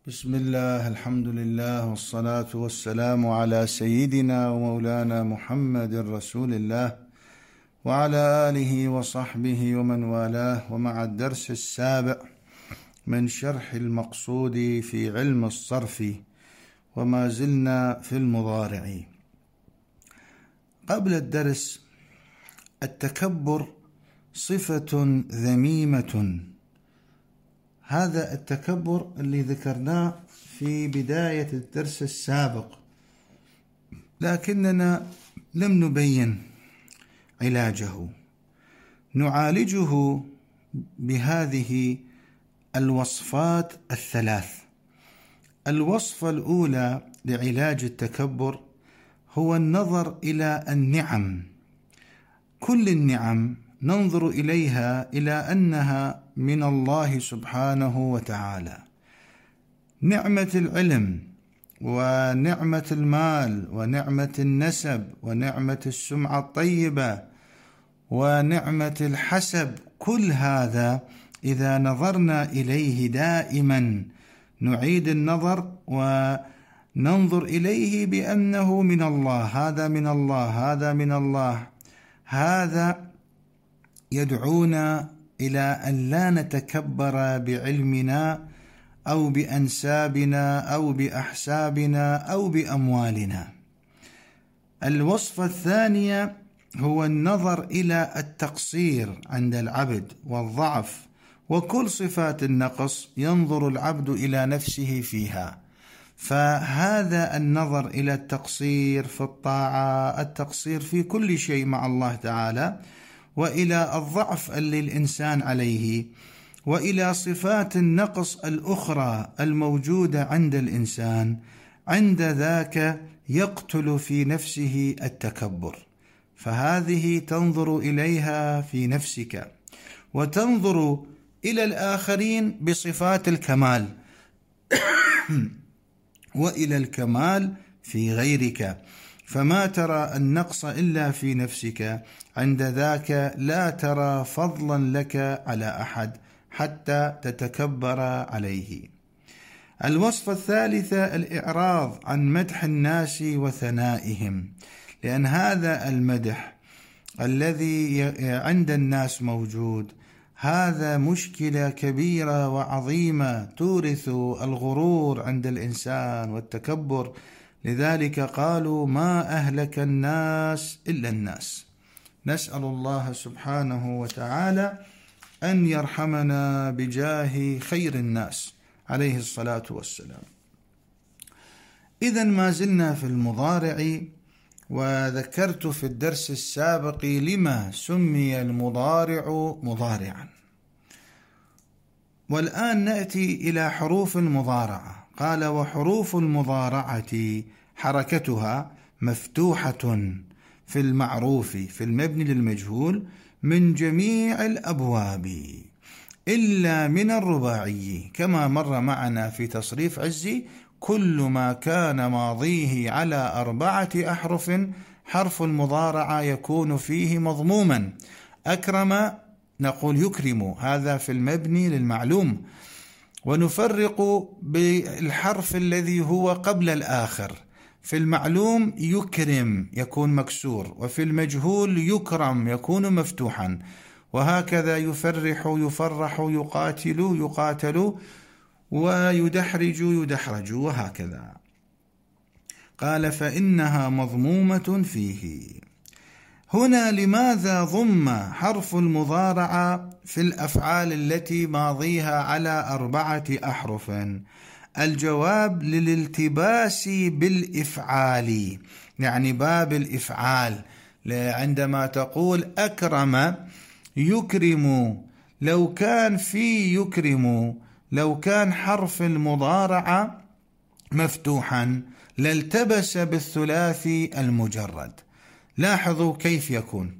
بسم الله، الحمد لله، والصلاة والسلام على سيدنا ومولانا محمد رسول الله وعلى آله وصحبه ومن والاه. ومع الدرس السابع من شرح المقصود في علم الصرف، وما زلنا في المضارع. قبل الدرس: التكبر صفة ذميمة. هذا التكبر اللي ذكرناه في بداية الدرس السابق، لكننا لم نبين علاجه. نعالجه بهذه الوصفات الثلاث. الوصفة الأولى لعلاج التكبر هو النظر إلى النعم. كل النعم ننظر إليها إلى أنها من الله سبحانه وتعالى. نعمة العلم، ونعمة المال، ونعمة النسب، ونعمة السمعة الطيبة، ونعمة الحسب، كل هذا إذا نظرنا إليه دائما نعيد النظر وننظر إليه بأنه من الله، هذا من الله، هذا من الله. هذا يدعونا إلى أن لا نتكبر بعلمنا أو بأنسابنا أو بأحسابنا أو بأموالنا. الوصفة الثانية هو النظر إلى التقصير عند العبد والضعف، وكل صفات النقص ينظر العبد إلى نفسه فيها. فهذا النظر إلى التقصير في الطاعة، التقصير في كل شيء مع الله تعالى، وإلى الضعف اللي الإنسان عليه، وإلى صفات النقص الأخرى الموجودة عند الإنسان، عند ذاك يقتل في نفسه التكبر. فهذه تنظر إليها في نفسك، وتنظر إلى الآخرين بصفات الكمال وإلى الكمال في غيرك. فما ترى النقص إلا في نفسك، عند ذاك لا ترى فضلا لك على أحد حتى تتكبر عليه. الوصفة الثالثة الإعراض عن مدح الناس وثنائهم، لأن هذا المدح الذي عند الناس موجود، هذا مشكلة كبيرة وعظيمة تورث الغرور عند الإنسان والتكبر. لذلك قالوا: ما أهلك الناس إلا الناس. نسأل الله سبحانه وتعالى أن يرحمنا بجاه خير الناس عليه الصلاة والسلام. إذن ما زلنا في المضارع، وذكرت في الدرس السابق لما سمي المضارع مضارعا. والآن نأتي إلى حروف المضارعة. قال: وحروف المضارعة حركتها مفتوحة في المعروف في المبني للمجهول من جميع الأبواب إلا من الرباعي، كما مر معنا في تصريف عزي: كل ما كان ماضيه على 4 أحرف حرف المضارعة يكون فيه مضموما. أكرم نقول يكرم، هذا في المبني للمعلوم. ونفرق بالحرف الذي هو قبل الآخر. في المعلوم يكرم يكون مكسور، وفي المجهول يكرم يكون مفتوحا، وهكذا يفرح يفرح، يقاتل يقاتل، ويدحرج يدحرج، وهكذا. قال: فإنها مضمومة فيه. هنا لماذا ضم حرف المضارعة في الأفعال التي ماضيها على 4 أحرف؟ الجواب: للالتباس بالإفعال، يعني باب الإفعال. عندما تقول أكرم يكرم، لو كان في يكرم، لو كان حرف المضارعة مفتوحا لالتبس بالثلاثي المجرد. لاحظوا كيف يكون.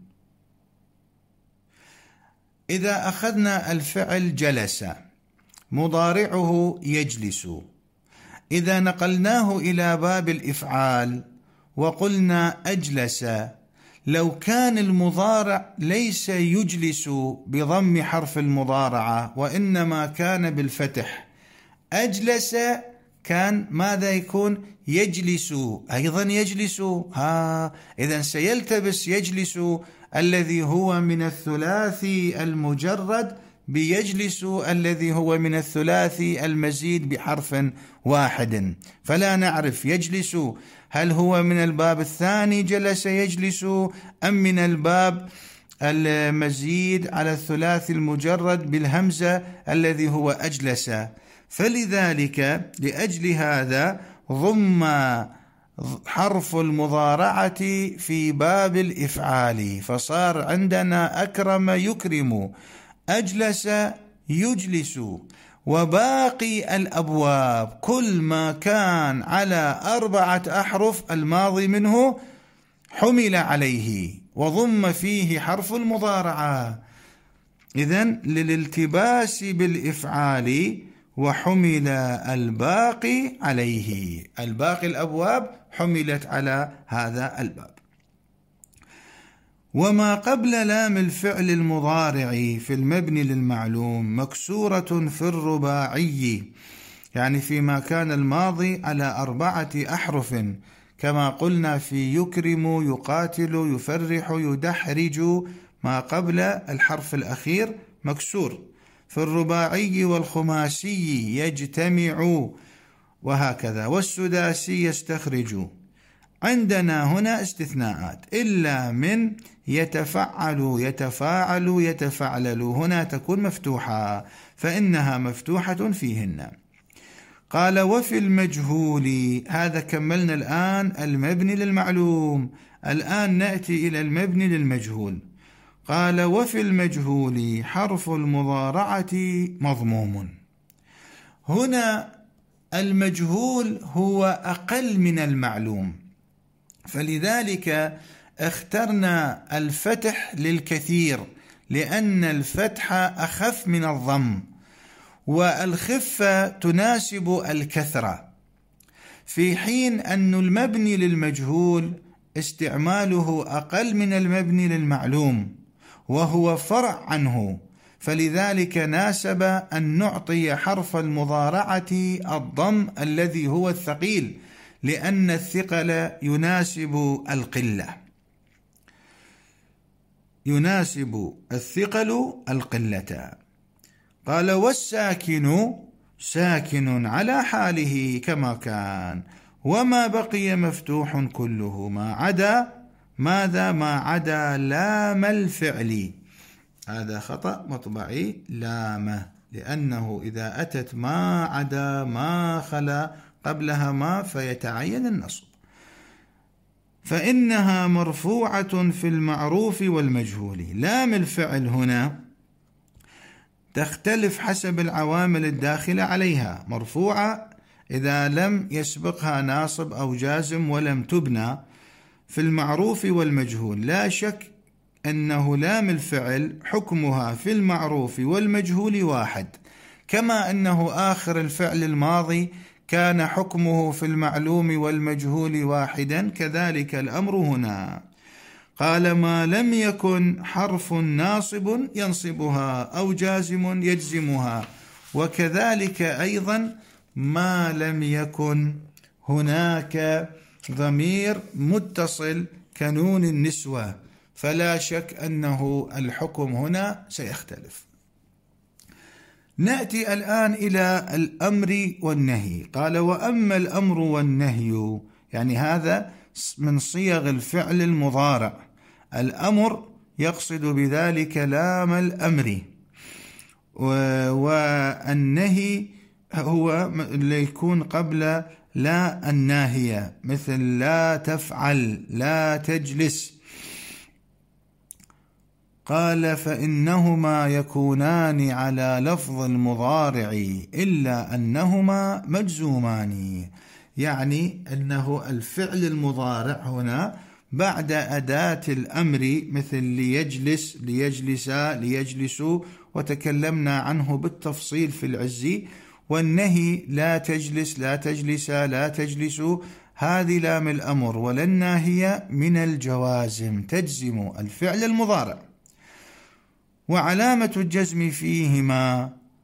إذا أخذنا الفعل جلس، مضارعه يجلس. إذا نقلناه إلى باب الإفعال وقلنا أجلس، لو كان المضارع ليس يجلس بضم حرف المضارعة وإنما كان بالفتح، أجلس كان ماذا يكون؟ يجلس، أيضا يجلس. إذن سيلتبس يجلس الذي هو من الثلاثي المجرد بيجلس الذي هو من الثلاثي المزيد بحرف واحد، فلا نعرف يجلس هل هو من الباب الثاني جلس يجلس أم من الباب المزيد على الثلاثي المجرد بالهمزة الذي هو أجلس. فلذلك لأجل هذا ضم حرف المضارعة في باب الإفعال، فصار عندنا أكرم يكرم، أجلس يجلس. وباقي الأبواب كل ما كان على 4 أحرف الماضي منه حمل عليه وضم فيه حرف المضارعة، إذن للالتباس بالإفعال وحمل الباقي عليه، الباقي الأبواب حملت على هذا الباب. وما قبل لام الفعل المضارع في المبني للمعلوم مكسورة في الرباعي، يعني فيما كان الماضي على 4 أحرف، كما قلنا في يكرم، يقاتل، يفرح، يدحرج، ما قبل الحرف الأخير مكسور. في الرباعي والخماسي يجتمع، وهكذا، والسداسي يستخرج. عندنا هنا استثناءات، إلا من يتفعل، يتفاعل، يتفعلل، هنا تكون مفتوحة فإنها مفتوحة فيهن. قال وفي المجهول، هذا كملنا الآن المبني للمعلوم، الآن نأتي إلى المبني للمجهول. قال وفي المجهول حرف المضارعة مضموم. هنا المجهول هو أقل من المعلوم، فلذلك اخترنا الفتح للكثير، لأن الفتح أخف من الضم، والخفة تناسب الكثرة، في حين أن المبني للمجهول استعماله أقل من المبني للمعلوم وهو فرع عنه، فلذلك ناسب أن نعطي حرف المضارعة الضم الذي هو الثقيل، لأن الثقل يناسب القلة، يناسب الثقل القلة. قال والساكن ساكن على حاله كما كان، وما بقي مفتوح كله ما عدا ماذا؟ ما عدا لام الفعل. هذا خطأ مطبعي، لام، لأنه إذا أتت ما عدا ما خلا قبلها ما فيتعين النصب، فإنها مرفوعة في المعروف والمجهول. لام الفعل هنا تختلف حسب العوامل الداخلة عليها، مرفوعة إذا لم يسبقها ناصب أو جازم ولم تبنى في المعروف والمجهول. لا شك أنه لام الفعل حكمها في المعروف والمجهول واحد، كما أنه آخر الفعل الماضي كان حكمه في المعلوم والمجهول واحدا، كذلك الأمر هنا. قال ما لم يكن حرف ناصب ينصبها أو جازم يجزمها، وكذلك أيضا ما لم يكن هناك ضمير متصل كنون النسوة، فلا شك أنه الحكم هنا سيختلف. نأتي الآن إلى الأمر والنهي. قال وأما الأمر والنهي، يعني هذا من صيغ الفعل المضارع. الأمر يقصد بذلك لام الأمر، والنهي هو اللي يكون قبل لا الناهية، مثل لا تفعل، لا تجلس. قال فإنهما يكونان على لفظ المضارع إلا أنهما مجزومان، يعني أنه الفعل المضارع هنا بعد أداة الأمر، مثل ليجلس، ليجلسا، ليجلسوا، وتكلمنا عنه بالتفصيل في العزي. والنهي لا تجلس، لا تجلسا، لا تجلسوا، هذه لام الأمر، وللناهية من الجوازم تجزم الفعل المضارع. وعلامة الجزم فيهما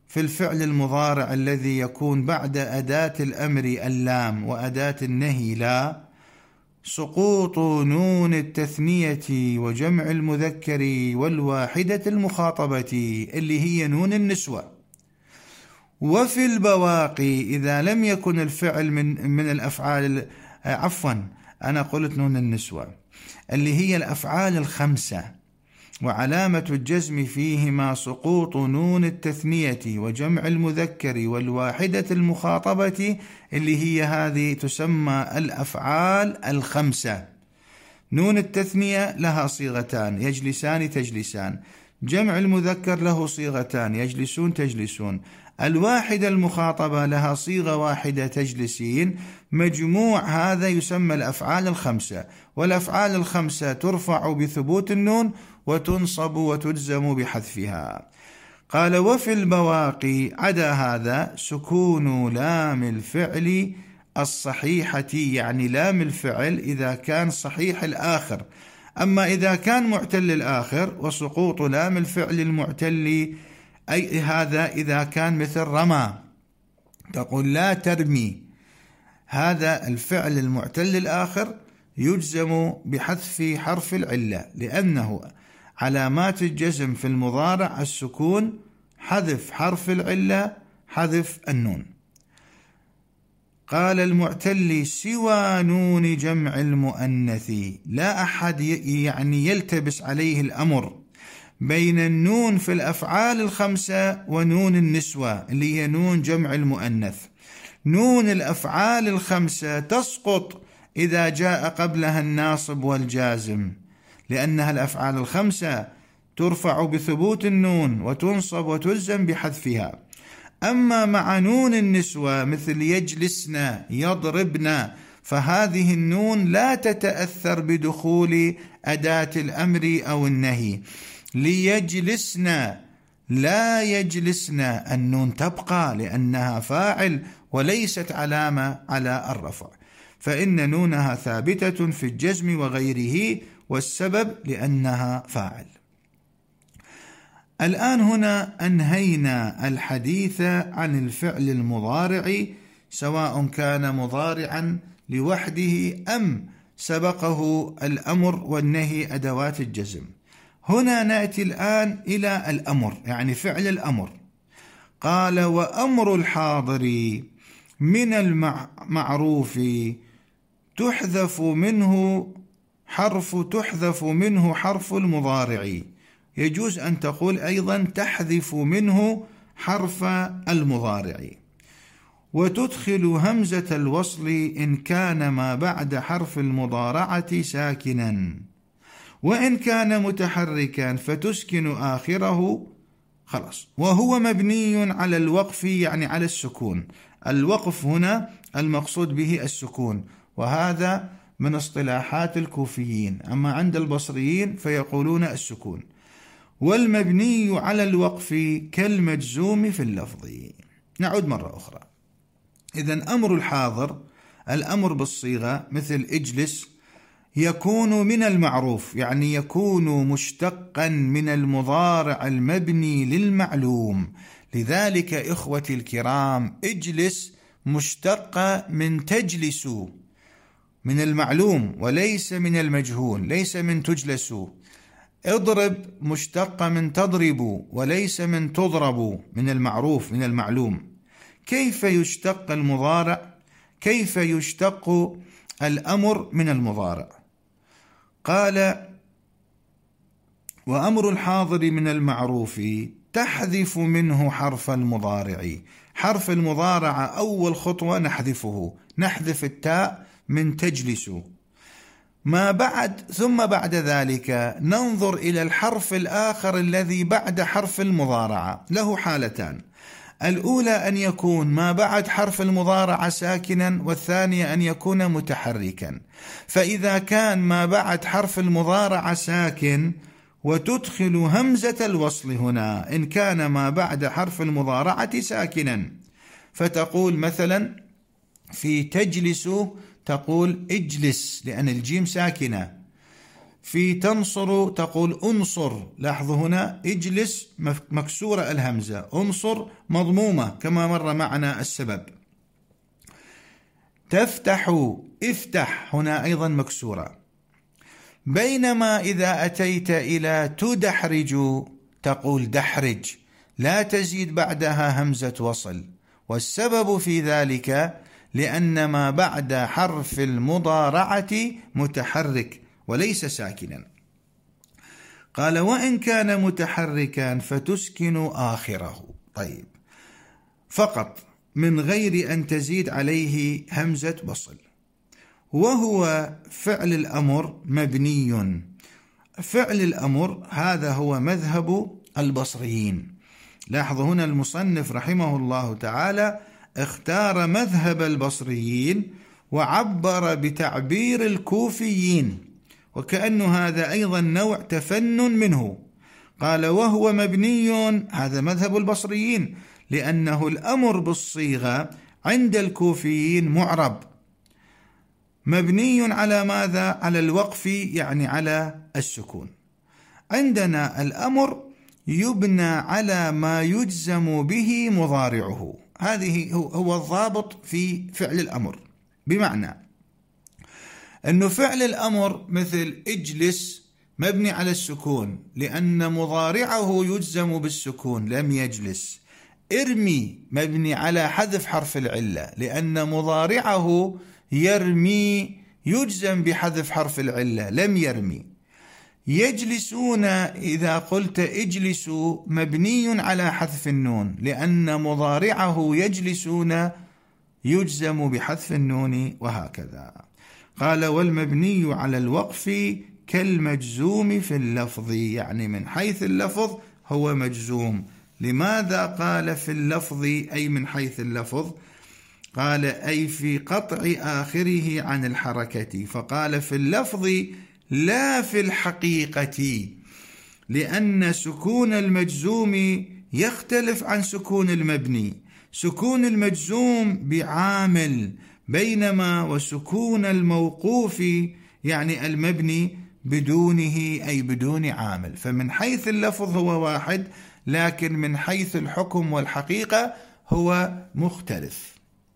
في الفعل المضارع الذي يكون بعد أداة الأمر اللام وأداة النهي لا، سقوط نون التثنية وجمع المذكر والواحدة المخاطبة اللي هي نون النسوة. وفي البواقي إذا لم يكن الفعل من الأفعال، أنا قلت نون النسوة اللي هي الأفعال الخمسة، وعلامة الجزم فيهما سقوط نون التثنية وجمع المذكر والواحدة المخاطبة اللي هي هذه تسمى الأفعال الخمسة. نون التثنية لها صيغتان، يجلسان تجلسان، جمع المذكر له صيغتان، يجلسون تجلسون، الواحدة المخاطبة لها صيغة واحدة، تجلسين. مجموع هذا يسمى الأفعال الخمسة، والأفعال الخمسة ترفع بثبوت النون وتنصب وتجزم بحذفها. قال وفي البواقي عدا هذا سكون لام الفعل الصحيحة، يعني لام الفعل إذا كان صحيح الآخر، أما إذا كان معتل الآخر وسقوط لام الفعل المعتل، أي هذا إذا كان مثل رمى، تقول لا ترمي، هذا الفعل المعتل الآخر يجزم بحذف حرف العلة، لأنه علامات الجزم في المضارع السكون، حذف حرف العلة، حذف النون. قال المعتل سوى نون جمع المؤنث، لا أحد يعني يلتبس عليه الأمر بين النون في الأفعال الخمسة ونون النسوة اللي هي نون جمع المؤنث. نون الأفعال الخمسة تسقط إذا جاء قبلها الناصب والجازم، لأنها الأفعال الخمسة ترفع بثبوت النون وتنصب وتلزم بحذفها. أما مع نون النسوة مثل يجلسن يضربن، فهذه النون لا تتأثر بدخول أداة الأمر أو النهي. ليجلسن لا يجلسن، النون تبقى لأنها فاعل وليست علامة على الرفع، فإن نونها ثابتة في الجزم وغيره، والسبب لأنها فاعل. الآن هنا أنهينا الحديث عن الفعل المضارع، سواء كان مضارعا لوحده أم سبقه الأمر والنهي أدوات الجزم. هنا نأتي الآن إلى الأمر، يعني فعل الأمر. قال وأمر الحاضر من المعروف تحذف منه حرف المضارع، يجوز أن تقول أيضا تحذف منه حرف المضارع، وتدخل همزة الوصل إن كان ما بعد حرف المضارعة ساكنا، وإن كان متحركا فتسكن آخره، خلاص. وهو مبني على الوقف، يعني على السكون. الوقف هنا المقصود به السكون، وهذا من اصطلاحات الكوفيين، أما عند البصريين فيقولون السكون. والمبني على الوقف كالمجزوم في اللفظ. نعود مرة أخرى. إذن أمر الحاضر، الأمر بالصيغة مثل اجلس، يكون من المعروف، يعني يكون مشتقا من المضارع المبني للمعلوم. لذلك إخوتي الكرام اجلس مشتقة من تجلسوا، من المعلوم وليس من المجهول، ليس من تجلسوا. اضرب مشتقة من تضربوا وليس من تضربوا، من المعروف من المعلوم. كيف يشتق المضارع؟ كيف يشتق الأمر من المضارع؟ قال وأمر الحاضر من المعروف تحذف منه حرف المضارع. حرف المضارع أول خطوة نحذفه، نحذف التاء من تجلس. ما بعد ثم بعد ذلك ننظر إلى الحرف الآخر الذي بعد حرف المضارعة، له حالتان. الأولى أن يكون ما بعد حرف المضارعة ساكنا، والثانية أن يكون متحركا. فإذا كان ما بعد حرف المضارعة ساكن وتدخل همزة الوصل هنا إن كان ما بعد حرف المضارعة ساكنا، فتقول مثلا في تجلس تقول اجلس لأن الجيم ساكنة. في تنصر تقول أنصر، لاحظوا هنا اجلس مكسورة الهمزة، أنصر مضمومة كما مر معنا السبب. تفتح افتح هنا أيضا مكسورة. بينما إذا أتيت إلى تدحرج تقول دحرج، لا تزيد بعدها همزة وصل، والسبب في ذلك لأن ما بعد حرف المضارعة متحرك وليس ساكنا. قال وإن كان متحركا فتسكن آخره. طيب، فقط من غير أن تزيد عليه همزة وصل. وهو فعل الأمر مبني. فعل الأمر هذا هو مذهب البصريين. لاحظوا هنا المصنف رحمه الله تعالى اختار مذهب البصريين وعبر بتعبير الكوفيين، وكأن هذا أيضا نوع تفنن منه. قال وهو مبني، هذا مذهب البصريين، لأنه الأمر بالصيغة عند الكوفيين معرب مبني على ماذا؟ على الوقف، يعني على السكون. عندنا الأمر يبنى على ما يجزم به مضارعه، هذه هو الضابط في فعل الأمر. بمعنى أنه فعل الأمر مثل اجلس مبني على السكون لأن مضارعه يجزم بالسكون لم يجلس. ارمي مبني على حذف حرف العلة لأن مضارعه يرمي يجزم بحذف حرف العلة لم يرمي. يجلسون إذا قلت اجلسوا مبني على حذف النون لأن مضارعه يجلسون يجزم بحذف النون، وهكذا. قال والمبني على الوقف كالمجزوم في اللفظ، يعني من حيث اللفظ هو مجزوم. لماذا قال في اللفظ أي من حيث اللفظ؟ قال أي في قطع آخره عن الحركة، فقال في اللفظ لا في الحقيقة، لأن سكون المجزوم يختلف عن سكون المبني. سكون المجزوم بعامل، بينما وسكون الموقوف يعني المبني بدونه أي بدون عامل. فمن حيث اللفظ هو واحد، لكن من حيث الحكم والحقيقة هو مختلف.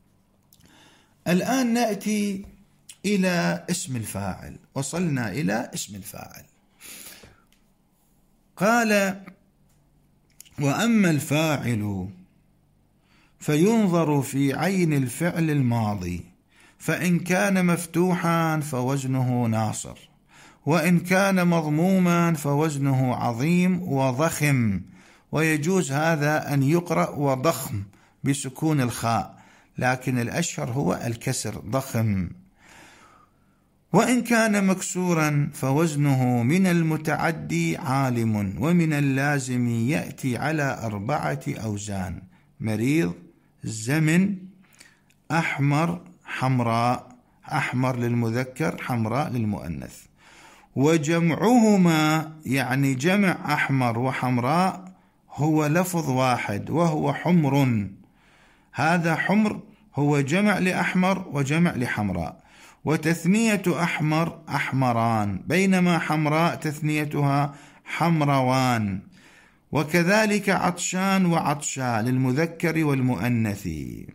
الآن نأتي إلى اسم الفاعل. وصلنا إلى اسم الفاعل. قال وأما الفاعل فينظر في عين الفعل الماضي، فإن كان مفتوحا فوزنه ناصر، وإن كان مضموما فوزنه عظيم وضخم. ويجوز هذا أن يقرأ وضخم بسكون الخاء، لكن الأشهر هو الكسر ضخم. وإن كان مكسورا فوزنه من المتعدي عالم، ومن اللازم يأتي على 4 أوزان: مريض، زمن، أحمر، حمراء. أحمر للمذكر، حمراء للمؤنث. وجمعهما يعني جمع أحمر وحمراء هو لفظ واحد وهو حمر. هذا حمر هو جمع لأحمر وجمع لحمراء. وتثنية أحمر أحمران، بينما حمراء تثنيتها حمروان. وكذلك عطشان وعطشا للمذكر والمؤنث.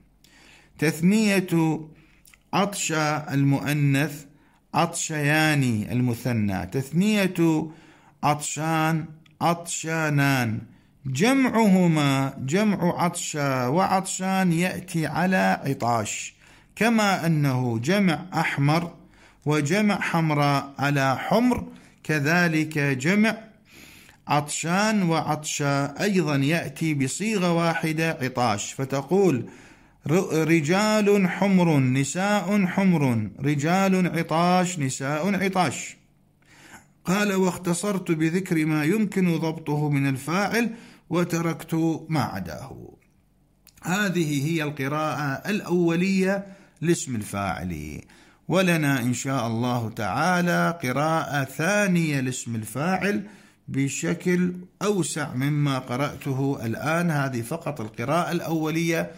تثنية عطشا المؤنث عطشيان المثنى. تثنية عطشان عطشانان. جمعهما جمع عطشا وعطشان يأتي على عطاش، كما أنه جمع أحمر وجمع حمراء على حمر، كذلك جمع عطشان وعطشا أيضا يأتي بصيغة واحدة عطاش، فتقول رجال حمر نساء حمر، رجال عطاش نساء عطاش. قال واختصرت بذكر ما يمكن ضبطه من الفاعل وتركت ما عداه. هذه هي القراءة الأولية لاسم الفاعل. ولنا إن شاء الله تعالى قراءة ثانية لاسم الفاعل بشكل أوسع مما قرأته الآن. هذه فقط القراءة الأولية،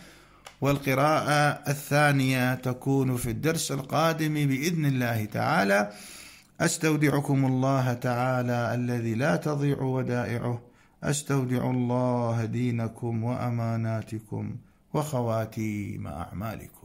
والقراءة الثانية تكون في الدرس القادم بإذن الله تعالى. أستودعكم الله تعالى الذي لا تضيع ودائعه. أستودع الله دينكم وأماناتكم وخواتيم أعمالكم.